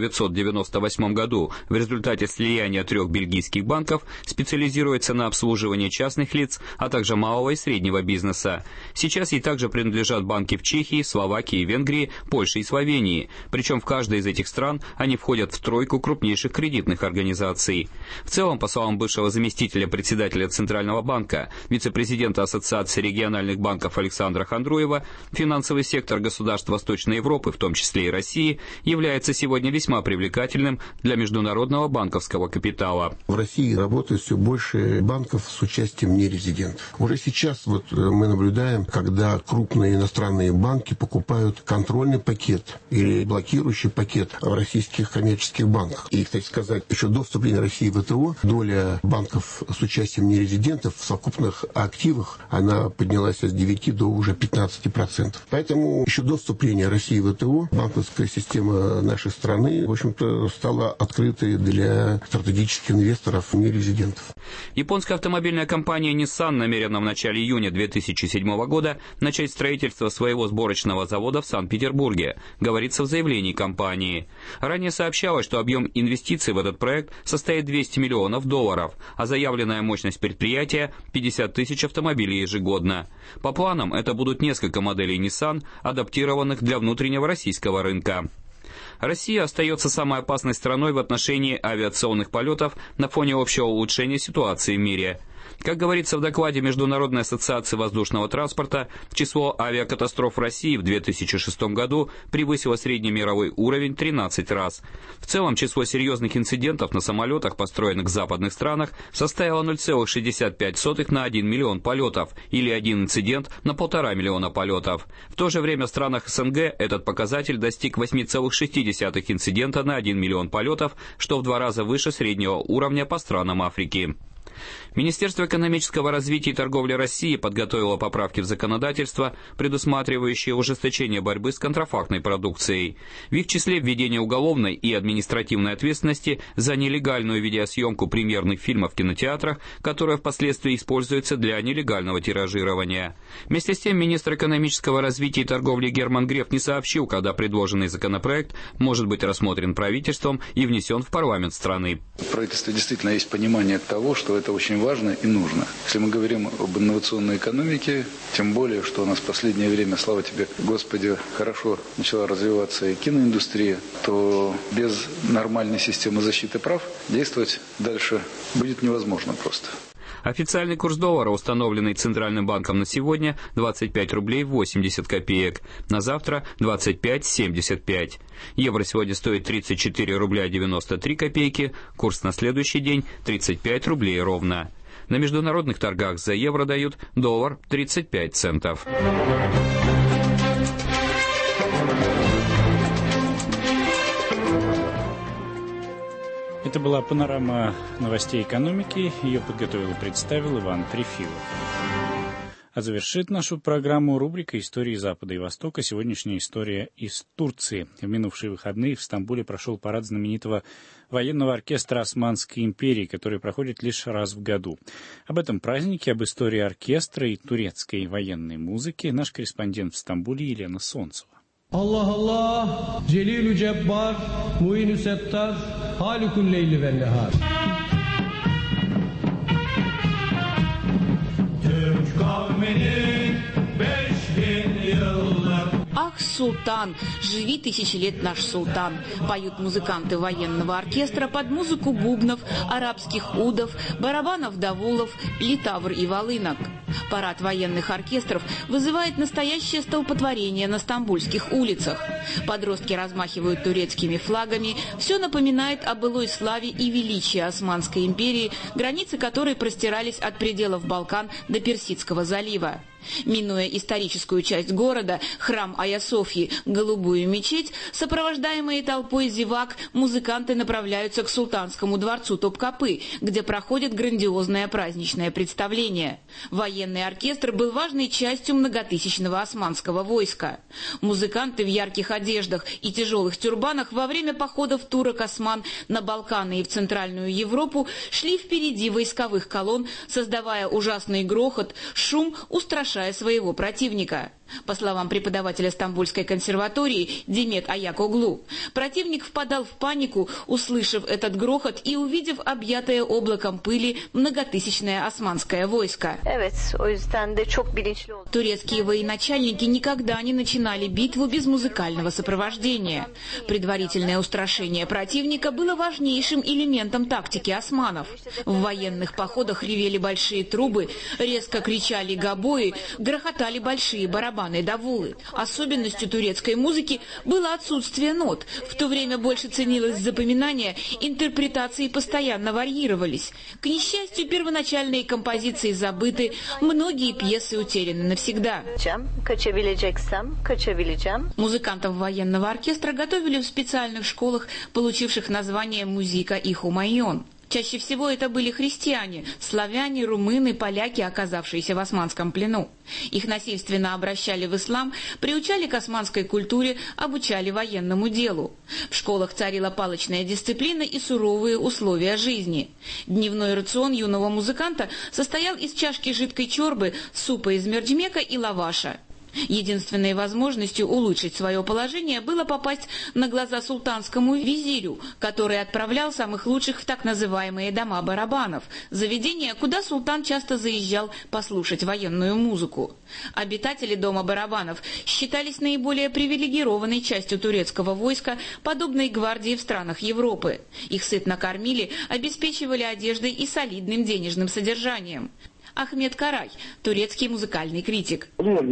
1998 году в результате слияния 3 бельгийских банков, специализируется на обслуживании частных лиц, а также малого и среднего бизнеса. Сейчас ей также принадлежат банки в Чехии, Словакии, Венгрии, Польше и Словении. Причем в каждой из этих стран они входят в 3 крупнейших кредитных организаций. В целом, по словам бывшего заместителя председателя Центрального банка, вице-президента Ассоциации региональных банков Александра Хандруева, финансовый сектор государств Восточной Европы, в том числе и России, является сегодня весьма привлекательным для международного банковского капитала. В России работает все больше банков с участием нерезидентов. Уже сейчас мы наблюдаем, когда крупные иностранные банки покупают контрольный пакет или блокирующий пакет в российских коммерческих банках. И, кстати сказать, еще до вступления России в ВТО доля банков с участием нерезидентов в совокупных активах, она поднялась с 9 до уже 15%. Поэтому еще до вступления России в ВТО банковская система нашей страны, в общем-то, стала открытой для стратегических инвесторов, нерезидентов. Японская автомобильная компания Nissan намерена в начале июня 2007 года начать строительство своего сборочного завода в Санкт-Петербурге, говорится в заявлении компании. Ранее сообщалось, что объем инвестиций в этот проект составит $200 миллионов, а заявленная мощность предприятия – 50 тысяч автомобилей ежегодно. По планам, это будут несколько моделей Nissan, адаптированных для внутреннего российского рынка. Россия остается самой опасной страной в отношении авиационных полетов на фоне общего улучшения ситуации в мире. Как говорится в докладе Международной ассоциации воздушного транспорта, число авиакатастроф в России в 2006 году превысило среднемировой уровень 13 раз. В целом, число серьезных инцидентов на самолетах, построенных в западных странах, составило 0,65 на 1 миллион полетов, или один инцидент на 1,5 миллиона полетов. В то же время в странах СНГ этот показатель достиг 8,6 инцидента на 1 миллион полетов, что в 2 раза выше среднего уровня по странам Африки. Министерство экономического развития и торговли России подготовило поправки в законодательство, предусматривающие ужесточение борьбы с контрафактной продукцией. В их числе введение уголовной и административной ответственности за нелегальную видеосъемку премьерных фильмов в кинотеатрах, которая впоследствии используется для нелегального тиражирования. Вместе с тем, министр экономического развития и торговли Герман Греф не сообщил, когда предложенный законопроект может быть рассмотрен правительством и внесен в парламент страны. В правительстве действительно есть понимание того, что это очень важно и нужно. Если мы говорим об инновационной экономике, тем более, что у нас в последнее время, слава тебе, Господи, хорошо начала развиваться и киноиндустрия, то без нормальной системы защиты прав действовать дальше будет невозможно просто. Официальный курс доллара, установленный Центральным банком на сегодня, 25 рублей 80 копеек. На завтра 25,75. Евро сегодня стоит 34 рубля 93 копейки. Курс на следующий день 35 рублей ровно. На международных торгах за евро дают доллар 35 центов. Это была панорама новостей экономики. Ее подготовил и представил Иван Трефилов. А завершит нашу программу рубрика «Истории Запада и Востока». Сегодняшняя история из Турции. В минувшие выходные в Стамбуле прошел парад знаменитого военного оркестра Османской империи, который проходит лишь раз в году. Об этом празднике, об истории оркестра и турецкой военной музыки наш корреспондент в Стамбуле Елена Солнцева. Allah Allah, Celilü Cebbar, Mu'inü Settar, Halikul Leyli ve Nehar. Türk kavminin 5000 yıllık. «Ах, султан! Живи 1000 лет наш султан!» поют музыканты военного оркестра под музыку бубнов, арабских удов, барабанов давулов, литавр и волынок. Парад военных оркестров вызывает настоящее столпотворение на стамбульских улицах. Подростки размахивают турецкими флагами. Все напоминает о былой славе и величии Османской империи, границы которой простирались от пределов Балкан до Персидского залива. Минуя историческую часть города, храм Айя Софьи, Голубую мечеть, сопровождаемые толпой зевак, музыканты направляются к Султанскому дворцу Топкапы, где проходит грандиозное праздничное представление. Военный оркестр был важной частью многотысячного османского войска. Музыканты в ярких одеждах и тяжелых тюрбанах во время походов турок-осман на Балканы и в Центральную Европу шли впереди войсковых колонн, создавая ужасный грохот, шум, устрашая своего противника. По словам преподавателя Стамбульской консерватории Демет Аякоглу, противник впадал в панику, услышав этот грохот и увидев объятое облаком пыли многотысячное османское войско. Турецкие военачальники никогда не начинали битву без музыкального сопровождения. Предварительное устрашение противника было важнейшим элементом тактики османов. В военных походах ревели большие трубы, резко кричали гобои, грохотали большие барабаны. Давулы. Особенностью турецкой музыки было отсутствие нот. В то время больше ценилось запоминание, интерпретации постоянно варьировались. К несчастью, первоначальные композиции забыты, многие пьесы утеряны навсегда. Музыкантов военного оркестра готовили в специальных школах, получивших название «Музика и Хумайон». Чаще всего это были христиане, славяне, румыны, поляки, оказавшиеся в османском плену. Их насильственно обращали в ислам, приучали к османской культуре, обучали военному делу. В школах царила палочная дисциплина и суровые условия жизни. Дневной рацион юного музыканта состоял из чашки жидкой чорбы, супа из мерджмека и лаваша. Единственной возможностью улучшить свое положение было попасть на глаза султанскому визирю, который отправлял самых лучших в так называемые дома барабанов, заведения, куда султан часто заезжал послушать военную музыку. Обитатели дома барабанов считались наиболее привилегированной частью турецкого войска, подобной гвардии в странах Европы. Их сытно кормили, обеспечивали одеждой и солидным денежным содержанием. Ахмед Карай, турецкий музыкальный критик.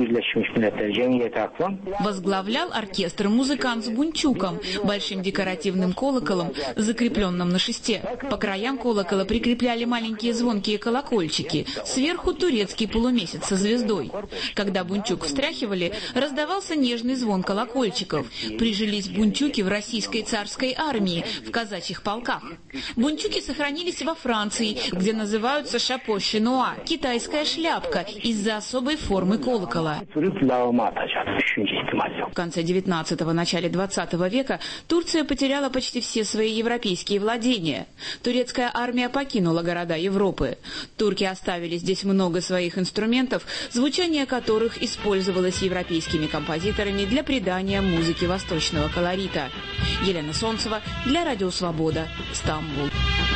Возглавлял оркестр музыкант с бунчуком, большим декоративным колоколом, закрепленным на шесте. По краям колокола прикрепляли маленькие звонкие колокольчики, сверху турецкий полумесяц со звездой. Когда бунчук встряхивали, раздавался нежный звон колокольчиков. Прижились бунчуки в российской царской армии, в казачьих полках. Бунчуки сохранились во Франции, где называются шапо-шинуа, китайская шляпка, из-за особой формы колокола. В конце 19-го, начале 20 века Турция потеряла почти все свои европейские владения. Турецкая армия покинула города Европы. Турки оставили здесь много своих инструментов, звучание которых использовалось европейскими композиторами для придания музыке восточного колорита. Елена Солнцева для Радио Свобода, Стамбул.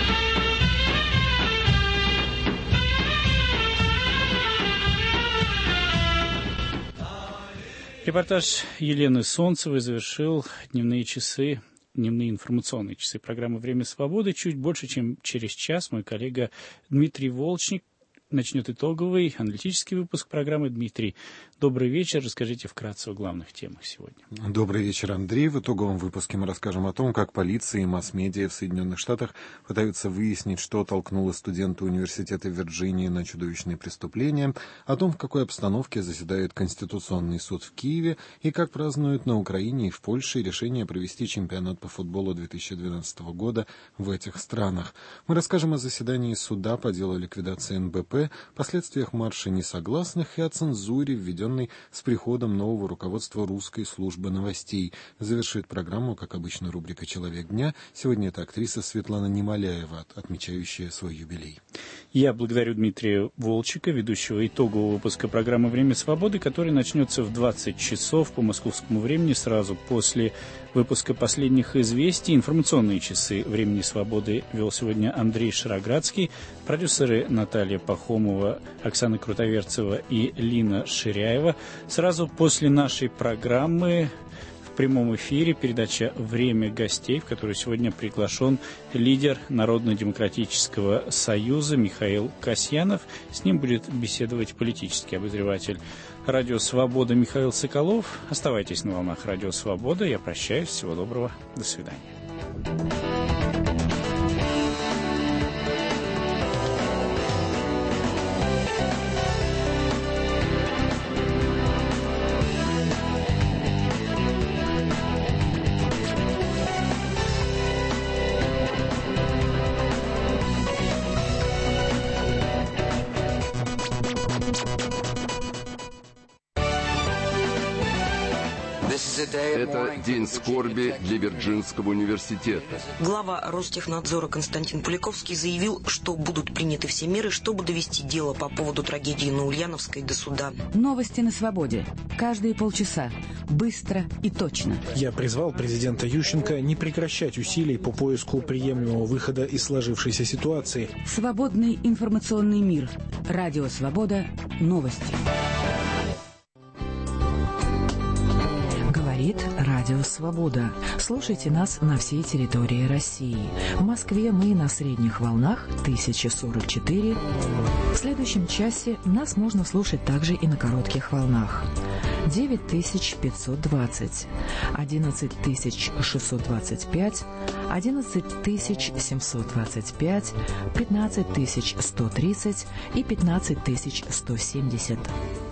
Репортаж Елены Солнцевой завершил дневные информационные часы программы «Время свободы». Чуть больше, чем через час, мой коллега Дмитрий Волчник начнет итоговый аналитический выпуск программы. Дмитрий, добрый вечер. Расскажите вкратце о главных темах сегодня. Добрый вечер, Андрей. В итоговом выпуске мы расскажем о том, как полиция и масс-медиа в Соединенных Штатах пытаются выяснить, что толкнуло студента университета Вирджинии на чудовищные преступления, о том, в какой обстановке заседает Конституционный суд в Киеве и как празднуют на Украине и в Польше решение провести чемпионат по футболу 2012 года в этих странах. Мы расскажем о заседании суда по делу ликвидации НБП, последствиях марша несогласных и о цензуре, введенной с приходом нового руководства русской службы новостей. Завершит программу, как обычно, рубрика «Человек дня». Сегодня это актриса Светлана Немоляева, отмечающая свой юбилей. Я благодарю Дмитрия Волчика, ведущего итогового выпуска программы «Время свободы», который начнется в 20 часов по московскому времени, сразу после выпуска последних известий. Информационные часы «Времени свободы» вел сегодня Андрей Шароградский, продюсеры Наталья Пахомова, Оксана Крутоверцева и Лина Ширяева. Сразу после нашей программы в прямом эфире передача «Время гостей», в которую сегодня приглашен лидер Народно-демократического союза Михаил Касьянов. С ним будет беседовать политический обозреватель Радио Свобода Михаил Соколов. Оставайтесь на волнах Радио Свобода. Я прощаюсь. Всего доброго. До свидания. Это день скорби для Вирджинского университета. Глава Ростехнадзора Константин Поляковский заявил, что будут приняты все меры, чтобы довести дело по поводу трагедии на Ульяновской до суда. Новости на свободе. Каждые полчаса. Быстро и точно. Я призвал президента Ющенко не прекращать усилий по поиску приемлемого выхода из сложившейся ситуации. Свободный информационный мир. Радио Свобода. Новости. Радио Свобода. Слушайте нас на всей территории России. В Москве мы на средних волнах 1044. В следующем часе нас можно слушать также и на коротких волнах. 9520, 11625, 11725, 15130 и 15170.